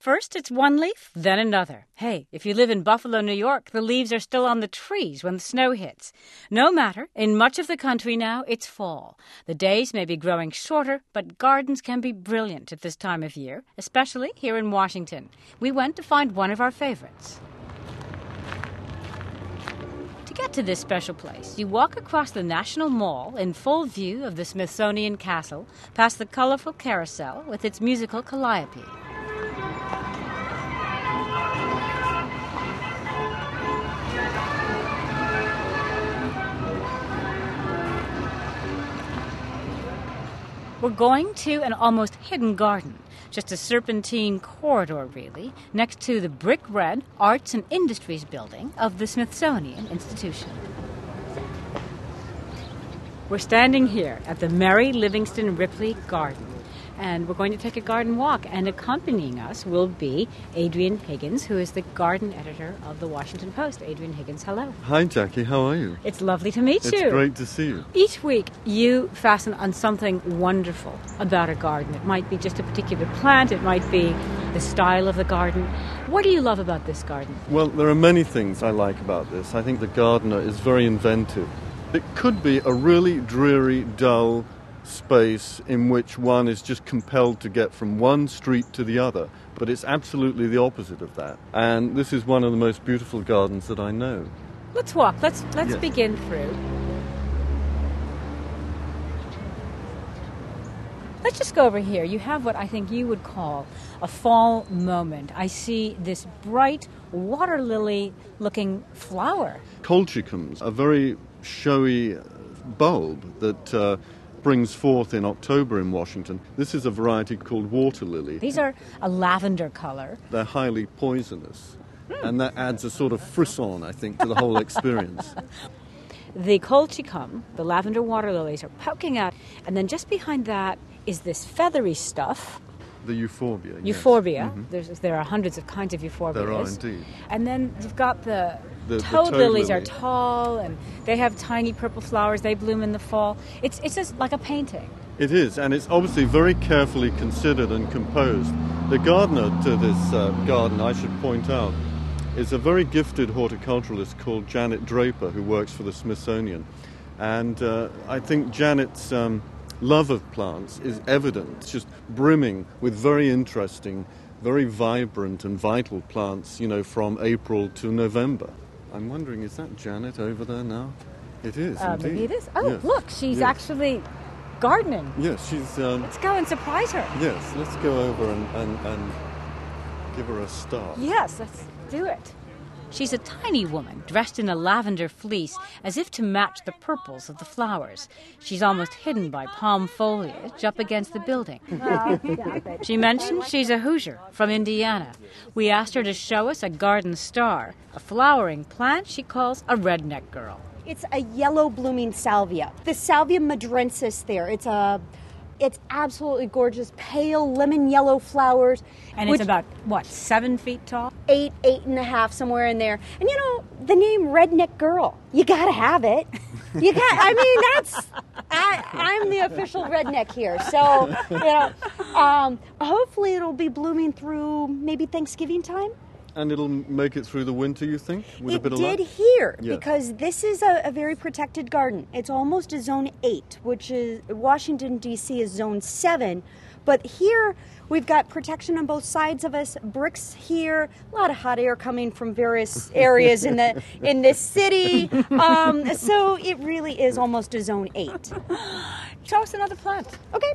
First it's one leaf, then another. Hey, if you live in Buffalo, New York, the leaves are still on the trees when the snow hits. No matter, in much of the country now, it's fall. The days may be growing shorter, but gardens can be brilliant at this time of year, especially here in Washington. We went to find one of our favorites. To get to this special place, you walk across the National Mall in full view of the Smithsonian Castle, past the colorful carousel with its musical calliope. We're going to an almost hidden garden, just a serpentine corridor, really, next to the brick-red Arts and Industries building of the Smithsonian Institution. We're standing here at the Mary Livingston Ripley Garden, and we're going to take a garden walk, and accompanying us will be Adrian Higgins, who is the garden editor of the Washington Post. Adrian Higgins, hello. Hi, Jackie. How are you? It's lovely to meet you. It's great to see you. Each week, you fasten on something wonderful about a garden. It might be just a particular plant. It might be the style of the garden. What do you love about this garden? Well, there are many things I like about this. I think the gardener is very inventive. It could be a really dreary, dull space in which one is just compelled to get from one street to the other, but it's absolutely the opposite of that. And this is one of the most beautiful gardens that I know. Let's walk. Let's Yes. begin through. Let's just go over here. You have what I think you would call a fall moment. I see this bright water lily-looking flower. Colchicums, a very showy bulb that brings forth in October in Washington. This is a variety called water lily. These are a lavender color. They're highly poisonous, and that adds a sort of frisson, I think, to the whole experience. The colchicum, the lavender water lilies, are poking out, and then just behind that is this feathery stuff. The euphorbia. Yes. Euphorbia. Mhm. There are hundreds of kinds of euphorbias. There are indeed. And then you've got the The toad lilies lily. are tall, and they have tiny purple flowers. They bloom in the fall. It's just like a painting. It is, and it's obviously very carefully considered and composed. The gardener to this garden, I should point out, is a very gifted horticulturalist called Janet Draper, who works for the Smithsonian. And I think Janet's love of plants is evident. It's just brimming with very interesting, very vibrant and vital plants, from April to November. I'm wondering, is that Janet over there now? It is, indeed. Maybe it is. Oh, Yes. look, she's Yes. actually gardening. Yes, she's... Let's go and surprise her. Yes, let's go over and give her a start. Yes, let's do it. She's a tiny woman, dressed in a lavender fleece, as if to match the purples of the flowers. She's almost hidden by palm foliage up against the building. She mentioned she's a Hoosier from Indiana. We asked her to show us a garden star, a flowering plant she calls a redneck girl. It's a yellow blooming salvia. The Salvia madrensis there. It's absolutely gorgeous, pale lemon yellow flowers. And it's about, 7 feet tall? 8.5, somewhere in there. And the name Redneck Girl, you gotta have it. I'm the official redneck here. So, hopefully it'll be blooming through maybe Thanksgiving time. And it'll make it through the winter, you think? With a bit of luck? It did here, Yeah. because this is a very protected garden. It's almost a zone 8, which is Washington, D.C. is zone 7. But here we've got protection on both sides of us, bricks here, a lot of hot air coming from various areas in this city. So it really is almost a zone 8. Show us another plant. Okay.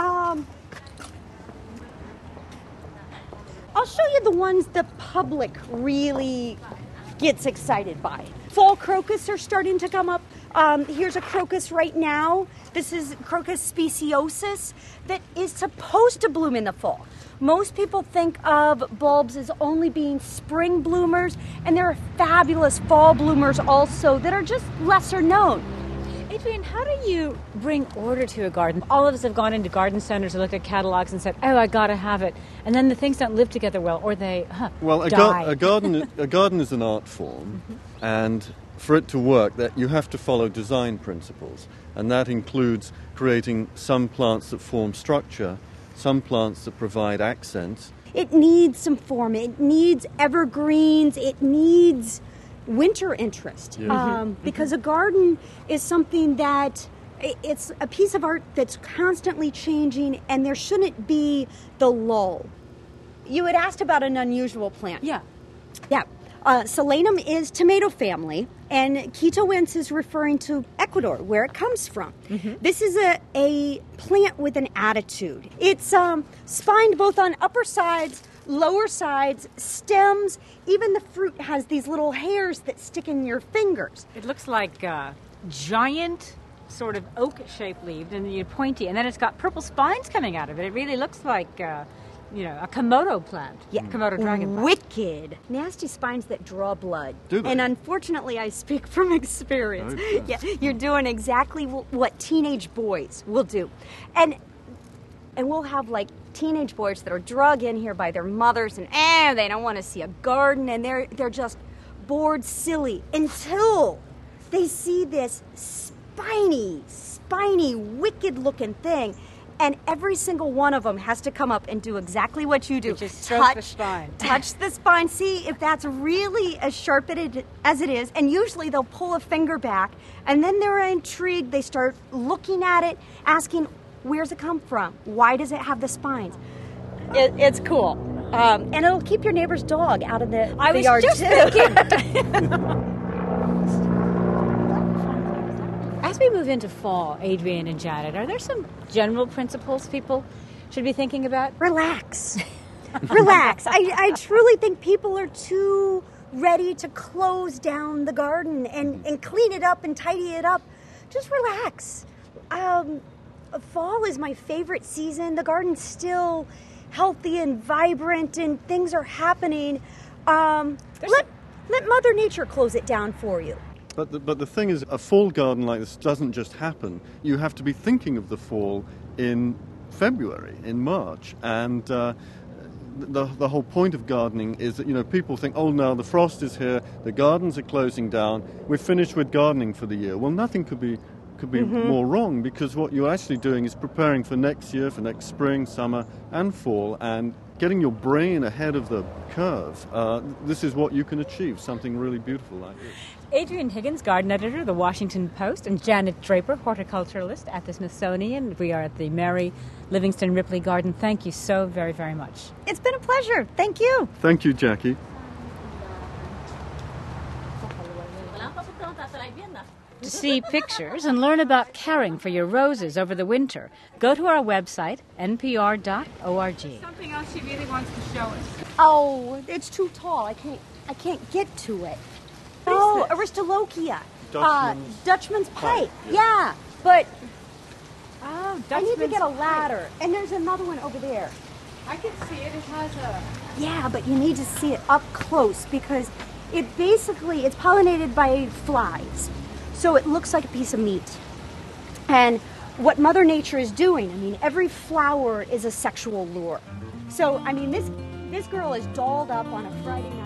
I'll show you the ones the public really gets excited by. Fall crocus are starting to come up. Here's a crocus right now. This is Crocus speciosus that is supposed to bloom in the fall. Most people think of bulbs as only being spring bloomers, and there are fabulous fall bloomers also that are just lesser known. Adrian, how do you bring order to a garden? All of us have gone into garden centers and looked at catalogs and said, I gotta have it. And then the things don't live together well, or they die. A garden is an art form, and for it to work, that you have to follow design principles, and that includes creating some plants that form structure, some plants that provide accents, it needs some form. It needs evergreens. It needs winter interest. Because a garden is something that it's a piece of art that's constantly changing, and there shouldn't be the lull. You had asked about an unusual plant. Yeah. Yeah. Solanum is tomato family, and Quitoense is referring to Ecuador, where it comes from. This is a plant with an attitude. It's spined both on upper sides, lower sides, stems. Even the fruit has these little hairs that stick in your fingers. It looks like giant, sort of oak-shaped leaves, and pointy, and then it's got purple spines coming out of it. It really looks like a Komodo plant. Yeah. Komodo dragon plant. Wicked. Nasty spines that draw blood. Do they? And unfortunately, I speak from experience. Oh, Yeah, you're doing exactly what teenage boys will do. And we'll have like teenage boys that are drug in here by their mothers, and they don't want to see a garden, and they're just bored silly until they see this spiny, wicked-looking thing. And every single one of them has to come up and do exactly what you do. Which is stroke the spine. Touch the spine. See if that's really as sharp as it is. And usually they'll pull a finger back. And then they're intrigued. They start looking at it, asking, where's it come from? Why does it have the spines? It's cool. And it'll keep your neighbor's dog out of the yard, too. I was just thinking. As we move into fall, Adrienne and Janet, are there some general principles people should be thinking about? Relax. Relax. I truly think people are too ready to close down the garden and clean it up and tidy it up. Just relax. Fall is my favorite season. The garden's still healthy and vibrant, and things are happening. Let Mother Nature close it down for you. But the thing is, a fall garden like this doesn't just happen. You have to be thinking of the fall in February, in March. And the whole point of gardening is that, people think, oh, now the frost is here, the gardens are closing down, we're finished with gardening for the year. Well, nothing could be more wrong, because what you're actually doing is preparing for next year, for next spring, summer, and fall, and getting your brain ahead of the curve. This is what you can achieve, something really beautiful like this. Adrienne Higgins, garden editor of the Washington Post, and Janet Draper, horticulturalist at the Smithsonian. We are at the Mary Livingston Ripley Garden. Thank you so very, very much. It's been a pleasure. Thank you. Thank you, Jackie. To see pictures and learn about caring for your roses over the winter, go to our website, npr.org. Something else she really wants to show us. Oh, it's too tall. I can't get to it. Oh, Aristolochia. Dutchman's pipe. Yeah, but I need to get a ladder. And there's another one over there. I can see it. It has a... Yeah, but you need to see it up close, because it's pollinated by flies. So it looks like a piece of meat. And what Mother Nature is doing, every flower is a sexual lure. So, this girl is dolled up on a Friday night.